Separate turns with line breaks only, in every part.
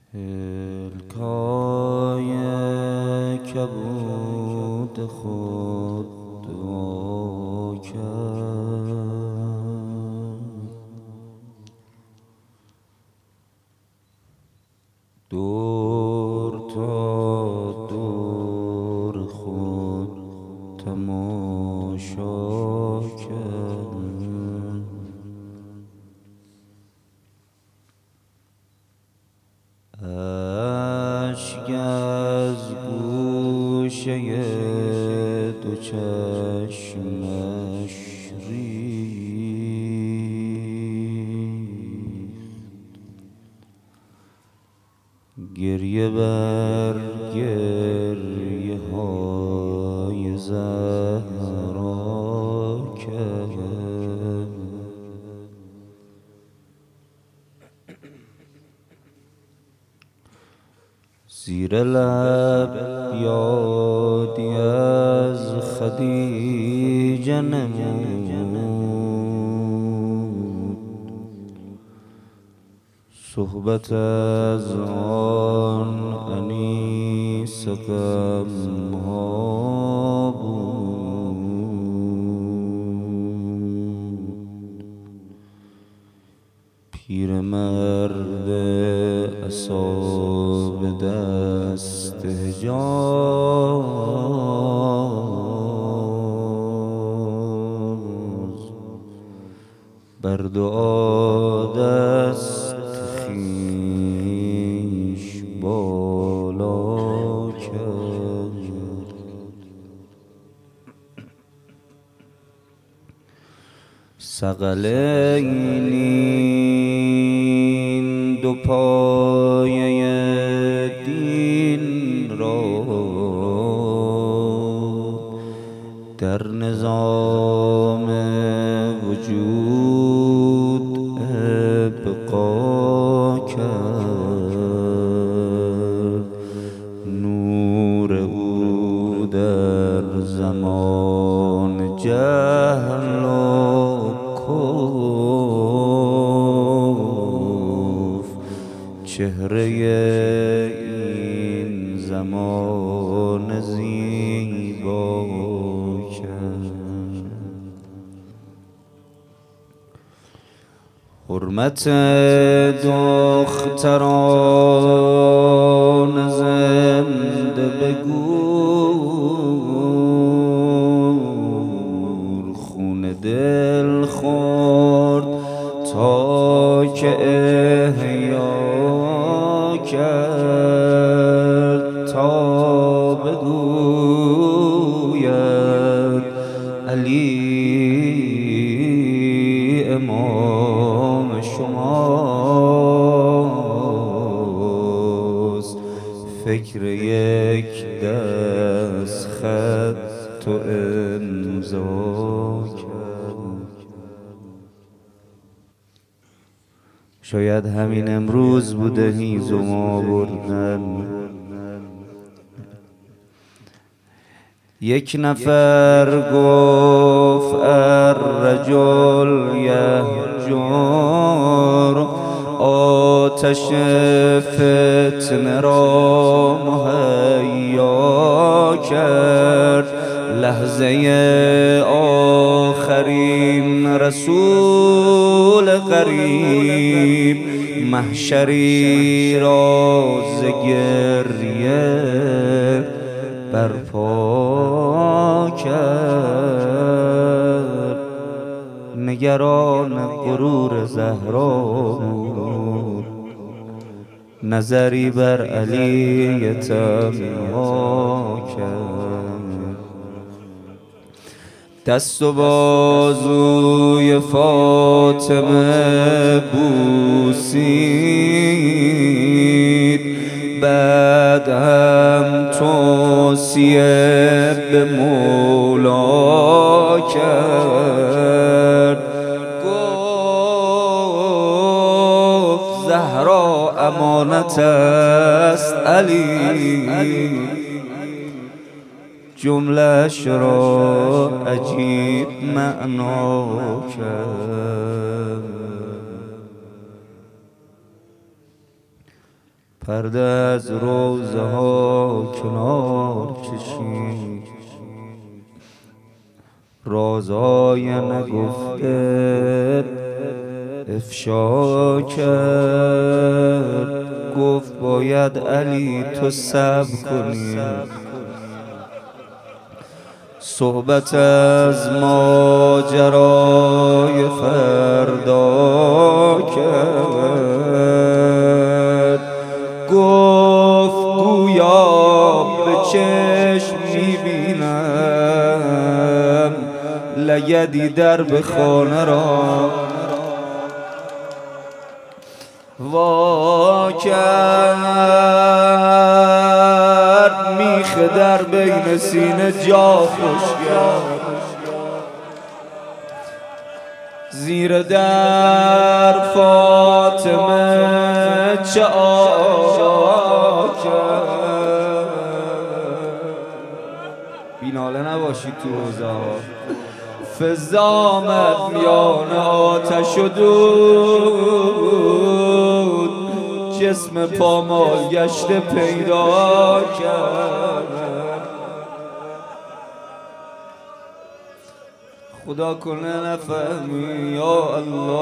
هلکای کبود خود دعا کرد، دور تا دور خود تماشا کرد. اشک از گوشه دو چشمش ریخت، گریه بر گریه های زهرا کرد. زیر لب یادی از خدیجه نمود، صحبت از آن انیس غمها بود. پیرمرد عصا به دست حجاز، بر دعا دست خویش بالا کرد. ثقلین دو پایه دین را در نظام وجود ابقا کرد. نور او در زمان جهل و کفر چهره این زمان زیبا کرد. حرمت دختران زنده به گور، خون دل خورد تا که احیا کرد. تا بگوید علی امام شماست، فکر یک دست خط و امضا کرد. شاید همین امروز بوده هیزم آوردن، یک نفر گفت الرجل یهجر، آتش فتنه را مهیا کرد. لحظه آخرین رسول قریب، محشری را ز گریه برپا کرد. نگران غرور زهرا بود، نظری بر علی تنها کرد. دست و بازوی فاطمه بوسید، بعد هم توصیه به مولا کرد. گفت زهرا امانت است علی، جمله‌اش را عجیب معنا کرد. پرده از روزه ها کنار کشید، رازهای نگفته افشا کرد. گفت باید علی تو صبر کنی، صحبت از ماجرای فردا کرد. گفت گویا به چشم میبینم لگدی در به خانه را وا کرد. میخ در بین سینه جا خوش کرد، زیر در فاطمه چه کرد. بیناله نباشید تو روزا. فضا آمد میان آتش و دود، جسم پامال گشته پیدا کرد. خدا کنه نفهمی یا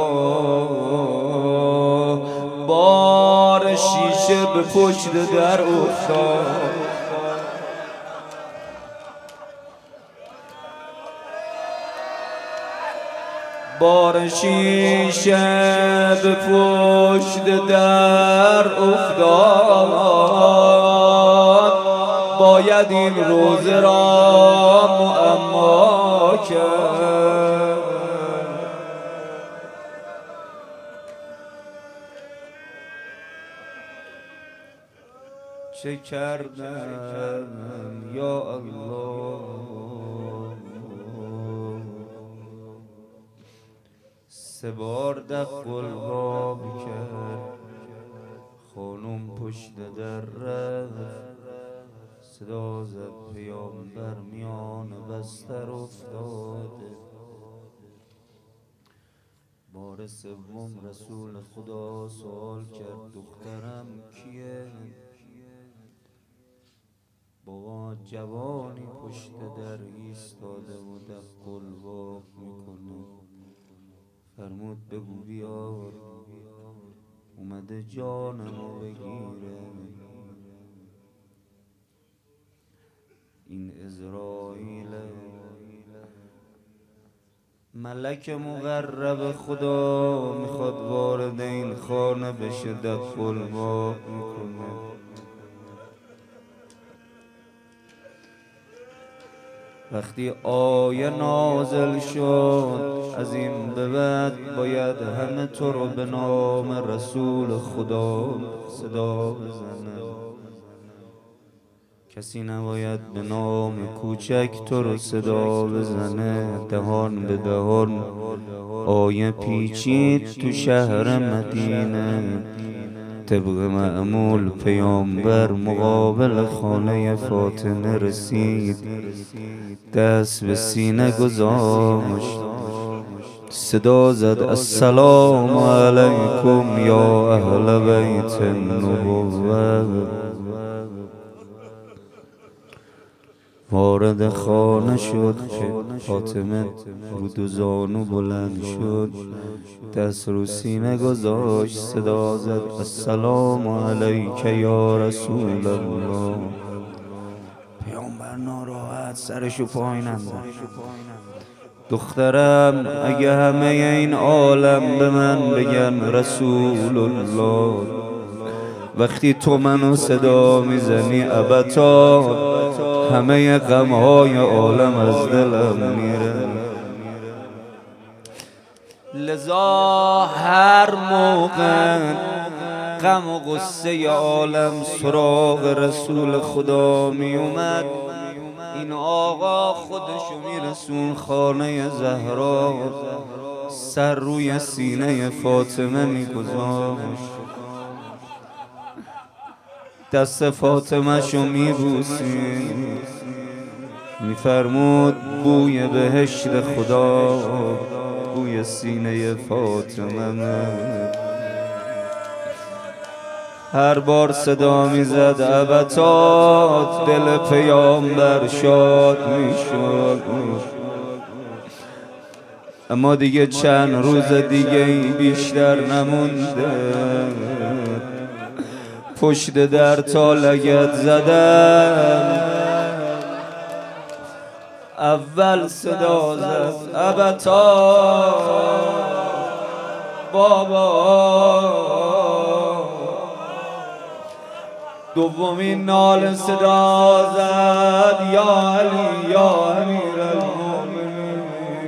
الله، بار شیشه به پشت در افتاد. بار شیشه به پشت در افتاد، باید این روزه را معما کرد. چه کردم یا الله، سه بار دق الباب کرد. خانم پشت در رفت، صدا زد پیامبر میان بستر افتاده. بار سوم رسول خدا سوال کرد دخترم کیه؟ بابا جوانی پشت در ایستاده و دق الباب میکنه. فرمود بگو بیار، اومده جانمو بگیره. این عزراییل ملک مقرب خدا میخواد وارد این خانه بشه، دق الباب میکنه. وقتی آیه نازل شد از این به بعد باید همه تو رو به نام رسول خدا صدا بزنه، کسی نباید به نام کوچک تو رو صدا بزنه. دهان به دهان آیه پیچید تو شهر مدینه. طبق معمول پیامبر مقابل خانه فاطمه رسید، دست به سینه گذاشت، صدا زد السلام علیکم یا اهل بیت النبوة. وارد خانه شد، فاطمه رو دو زانو بلند شد، دست رو سینه گذاشت، صدا زد السلام علیک یا رسول الله. پیامبر ناراحت سرشو پایین انداخت. دخترم اگه همه این عالم به من بگن رسول الله، وقتی تو منو صدا میزنی ابتا، همه غمهای عالم از دلم میره. لذا هر موقع غم و غصه عالم سراغ رسول خدا می اومد، این آقا خودشو میرسون خانه زهرا، سر روی سینه فاطمه میگذاشت، دست فاطمه شو میبوسید، میفرمود بوی بهشت خدا بوی سینه فاطمه. هر بار صدا میزد ابتات دل پیامبر شاد میشد. اما دیگه چند روز دیگه بیشتر نمونده، پشت در تا لگد زدن. اول صدا زد ابتا بابا، دومین نال صدا زد یا علی یا امیرالمومنین.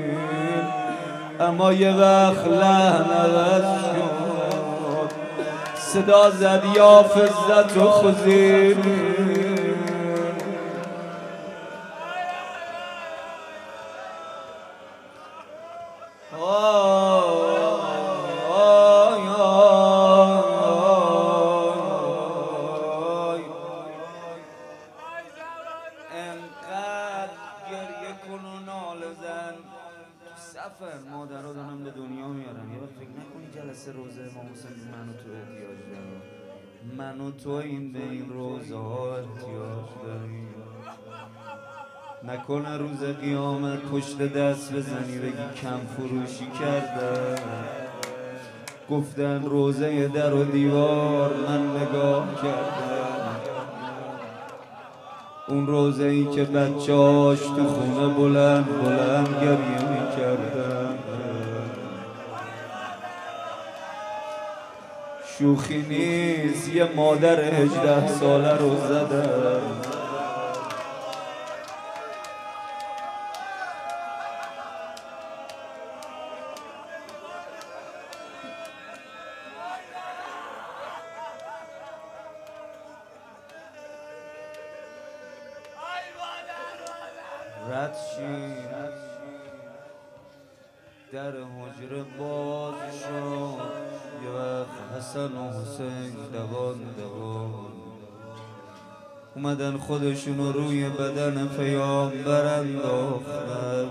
اما یه وقت لحن عوض شد، صدا زد یا فزت و خزین. انقدر گریه کن و ناله زن سفر مادرها دارم به دنیا میارن. یه وقت فکر نکنی جلسه روزه امام حسین من و تو احتیاج دارم، من و تو این به این روزه ها احتیاج داریم. نکنه روز قیامت پشت دست بزنی بگی کم فروشی کردن. گفتن روزه در و دیوار من نگاه کردم، اون روزه ای که بچه‌هاش تو خونه بلند بلند گریه می‌کردن. شوخی نیست، یه مادر 18 ساله رو زدن. رد شید در حجره باز شد، یه وقت حسن و حسین دوان دوان اومدن خودشونو روی بدن پیامبر انداختن.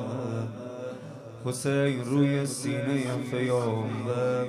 حسین روی سینه پیامبر.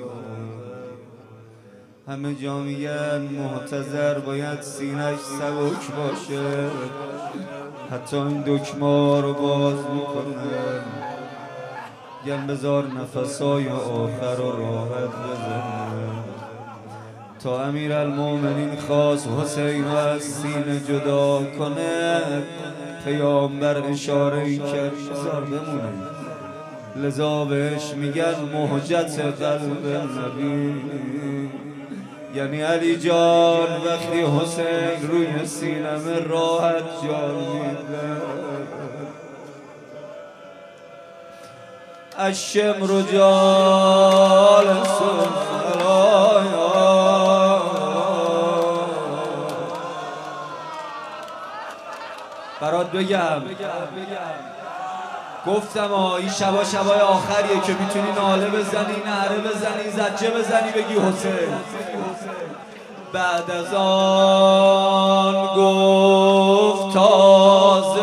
همه جا میگن محتضر باید سینه‌اش سبک باشه، حتی این دکمه رو باز میکنن، گن بذار نفسای آخر رو راحت بزنن. تا امیرالمومنین خواست حسین رو از سینه جدا کنه، پیامبر اشاره ای کرد بذار بمونه. لذا بهش میگن مهجت قلب نبی، یعنی علی جان وقتی حسین روی سینم راحت جان میده. الشمر جالس برات بگم گفتم این شبای آخریه که میتونی ناله بزنی، نعره بزنی، زجه بزنی، بگی حسین. بعد از آن گفت تازه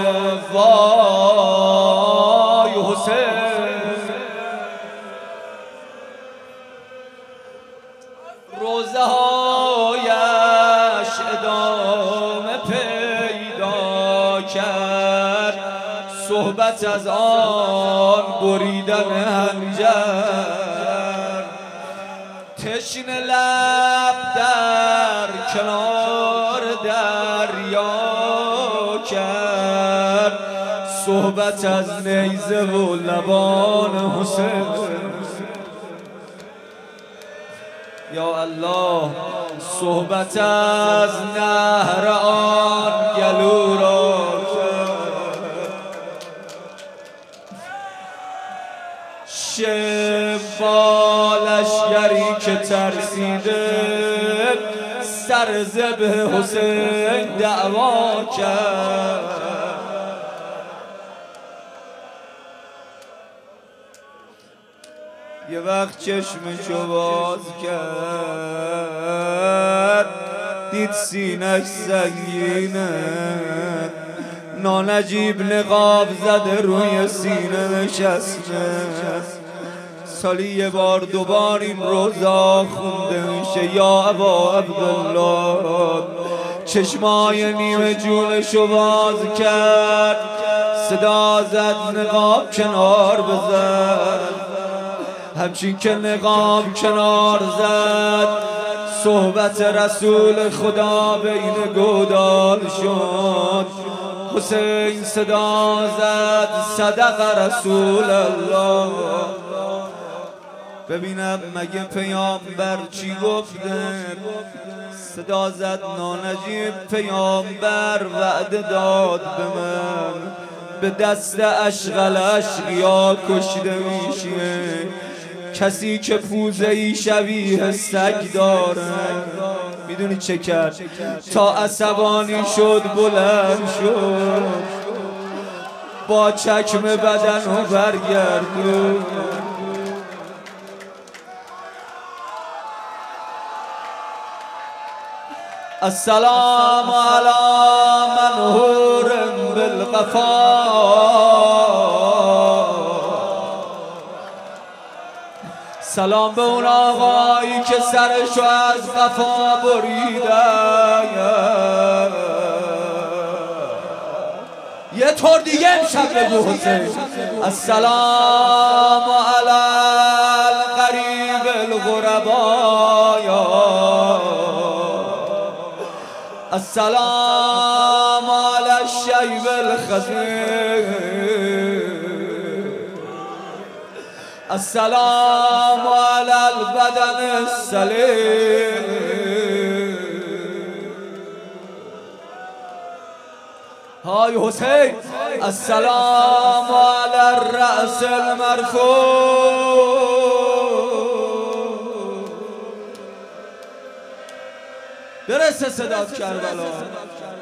وای حسین، روزه هایش ادامه پیدا کرد، صحبت از آن بریدن حنجر، تشنه لب در کنار دریا کرد، صحبت از نیزه و لبان حسین. یا الله، صحبت از نهر آن گلو را با لشگری که ترسیده سر ذبح حسین دعوا کرد. یه وقت چشمشو باز کرد، دید سینش سنگینه، نانجیب نقاب زده روی سینه نشسته، سالی یه بار دوبار این روزا خونده میشه یا ابا عبدالله. چشمای نیمه جونشو باز کرد، صدا زد نقاب کنار بزن. همچین که نقاب کنار زد، صحبت رسول خدا بین گودال شد. حسین صدا زد صدق رسول الله. ببینم مگه پیامبر چی گفته؟ صدا زد نانجیب پیامبر وعده داد به من، به دست اشغل اشقیا کشته میشه کسی که پوزه ای شبیه سگ داره. میدونی چه کرد؟ تا عصبانی شد بلند شد، با چکمه بدن رو برگردون. السلام علی من هورم بالقفا، سلام به اون آقایی که سرشو از قفا بریدن. یه طور دیگه امشب بگو حسین. السلام علی القریب الغربا، السلام علی الشیب الخزیر، السلام علی البدن السلیم. های حسین. السلام علی الرأس المرفوع، برسه صدات کربلا.